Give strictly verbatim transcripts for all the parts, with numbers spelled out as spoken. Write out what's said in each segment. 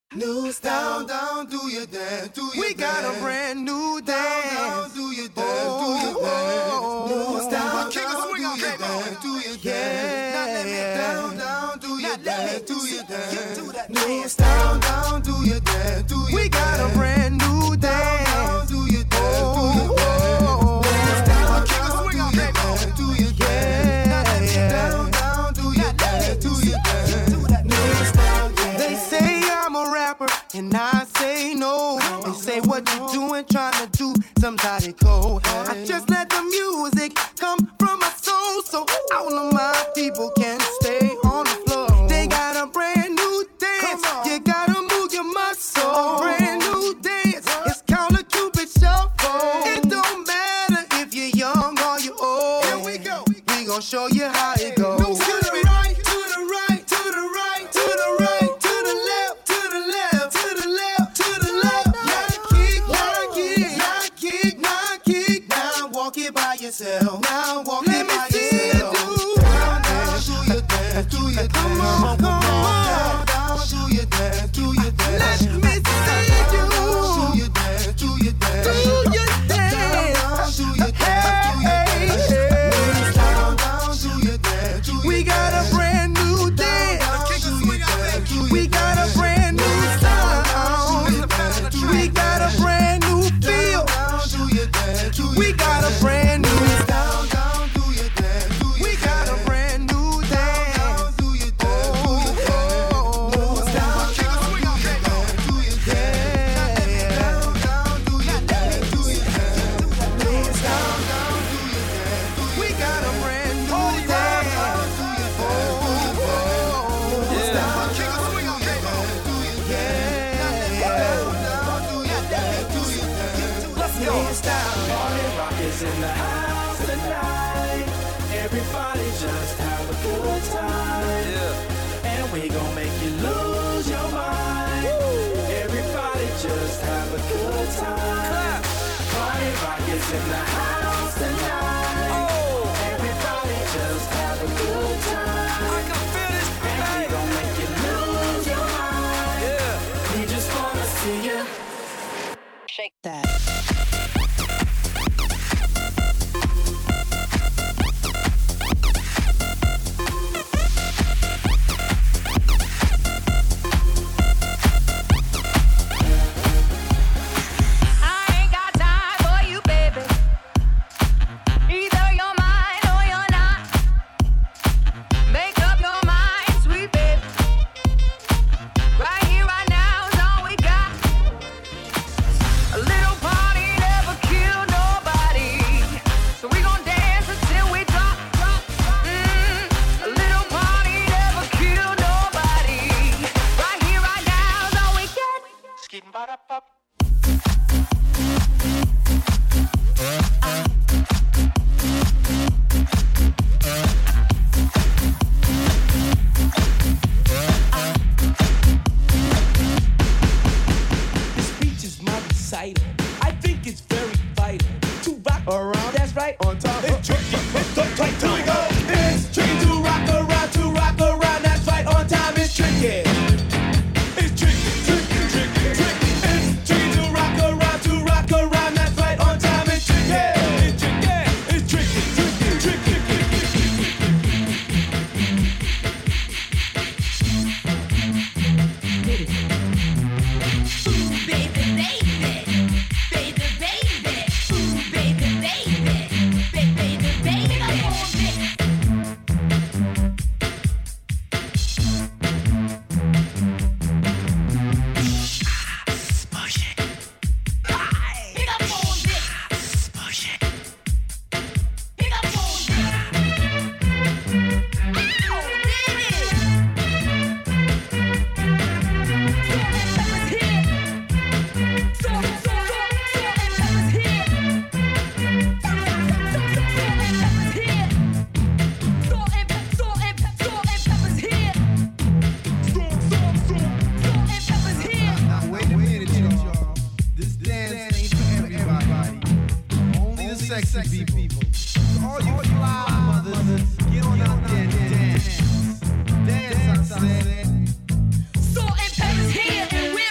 New style, down, do your dance, do your We got dance. a brand new dance. Down, down, do your dance, do your dance. New style, down, do your dance, do your dance. Now let me down, down, do your dance, do your dance. New style, down, do your dance, do your dance. We got a brand new dance. Down, do your dance, do your dance. New style, down, do your dance, do your dance. Now let me down, down, do your dance, do your dance. New style, yeah. They say I'm a rapper, and I say no. They say what you doing, trying to do somebody cold. I just let the music come from my soul, so all of my people can stay on the floor. They got a brand new dance, you gotta move your muscle. A brand new dance, it's called a Cupid Shuffle. It don't matter if you're young or you're old. Here we go, we gon' show you how it goes. To the right, to the right, to the right, to the right, to the left, to the left, to the left, to the left. Now kick, now kick, now kick, now kick. Now walk it by yourself. Now walk it by yourself. Down, down, do your dance, do your dance. Come on, come on. Down, down, do your dance, do your dance. Let me see you. Do your dance, do your dance. Do your Down, dance. do your dance, do your dance. Hey, Down, down, do your dance, do your we got a brand new dance. We got a brand new sound. We got a brand new feel. We got a brand new. We got a brand new dance. We got a brand new dance. Party rock is in the house tonight. Everybody just have a good time. Yeah. And we gon' make you lose your mind. Woo. Everybody just have a good time. Party rock is in the house tonight. Oh. Everybody just have a good time. I can feel this. And we gon' make you lose your mind. Yeah. We just wanna see you shake that. sexy people. All you fly mothers, get on out there and dance. Dance, I said. Salt and pepper's here, and we're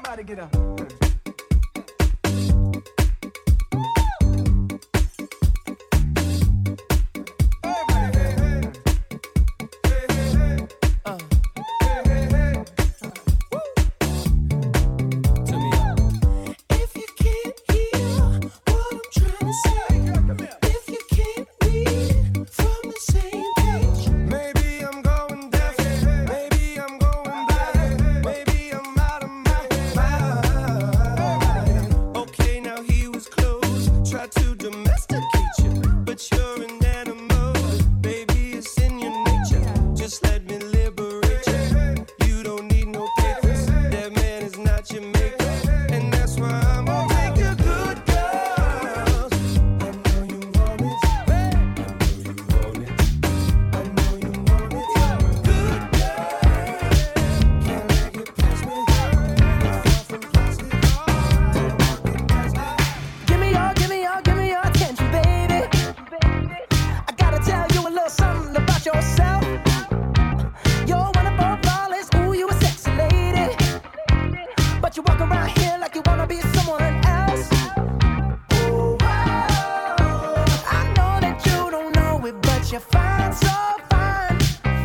Everybody get up.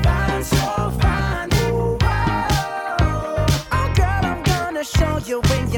Show you when